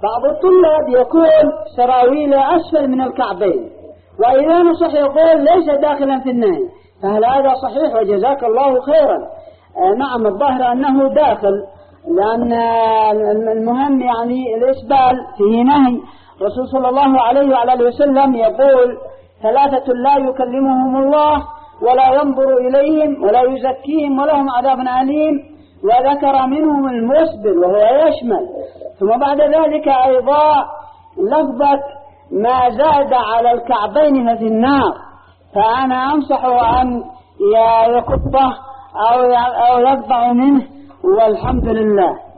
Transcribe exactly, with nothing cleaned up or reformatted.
بعض الطلاب يقول سراويل أسفل من الكعبين، وإذا نصح يقول ليس داخلا في النهي، فهل هذا صحيح؟ وجزاك الله خيرا. آه نعم، الظاهر أنه داخل، لأن المهم يعني الإسبال فيه نهي. الرسول صلى الله عليه وعلى وسلم يقول ثلاثة لا يكلمهم الله ولا ينظر إليهم ولا يزكيهم ولهم عذاب أليم، وذكر منهم المسبل وهو يشمل. ثم بعد ذلك أيضا لفظة ما زاد على الكعبين ففي النار، فأنا أنصح أن يكبه أو يقطع منه، والحمد لله.